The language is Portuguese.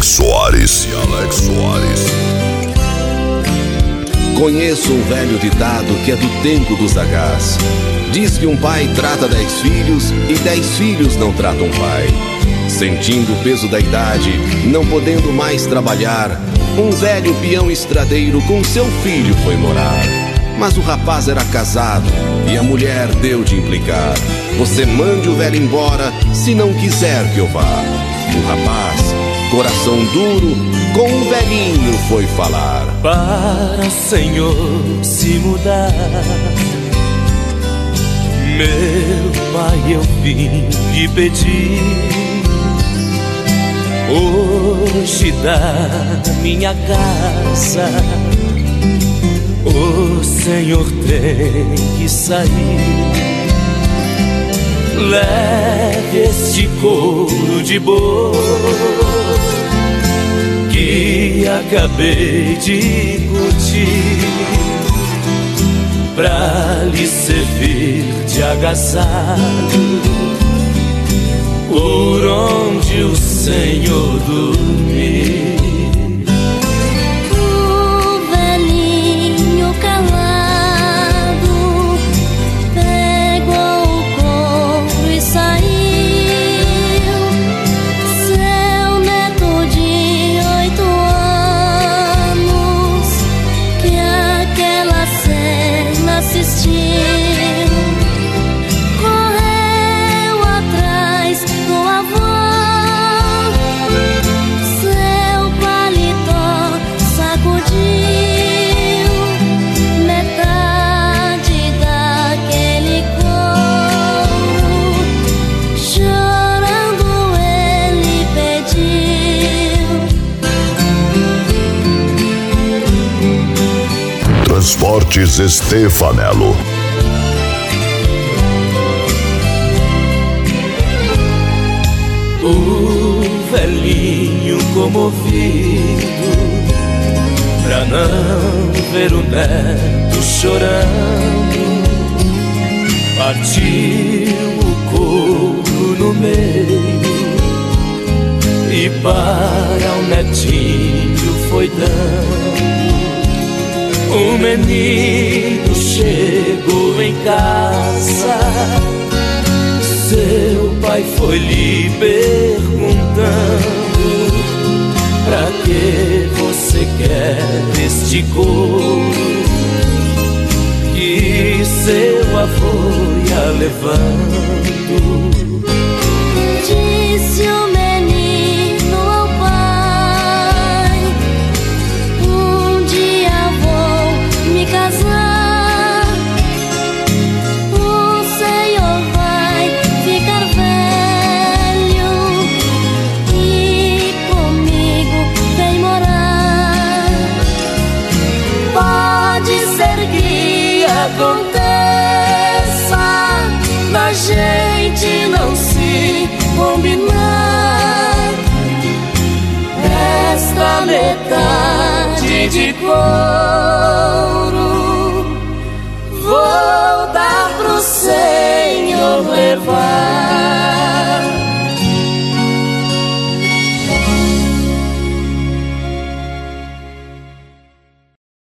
Soares. Conheço um velho ditado que é do tempo do sagaz. Diz que um pai trata 10 filhos e 10 filhos não tratam um pai. Sentindo o peso da idade, não podendo mais trabalhar, um velho peão estradeiro com seu filho foi morar. Mas o rapaz era casado e a mulher deu de implicar: você mande o velho embora se não quiser que eu vá. O rapaz, coração duro, com o velhinho foi falar: para o Senhor se mudar, meu pai, eu vim lhe pedir. Hoje da minha casa o Senhor tem que sair. Leve este couro de boi que acabei de curtir, pra lhe servir de agasalho por onde o Senhor dormir. O velhinho calado pegou o couro e saiu. Seu neto de 8 anos que aquela cena assistiu, correu atrás do avô. Seu paletó sacudiu, metade daquele couro, chorando ele pediu. Transportes Stefanello. O velhinho comovido, pra não ver o neto chorando, partiu o couro no meio e para o netinho foi dando. O menino chegou em casa, seu pai foi lhe perguntando: pra que você quer este couro que seu avô ia levando? Disse o menino ao pai: um dia vou me casar. O Senhor vai ficar velho e comigo vem morar. Pode ser que aconteça da gente não se combinar. Esta metade de couro vou dar pro Senhor levar.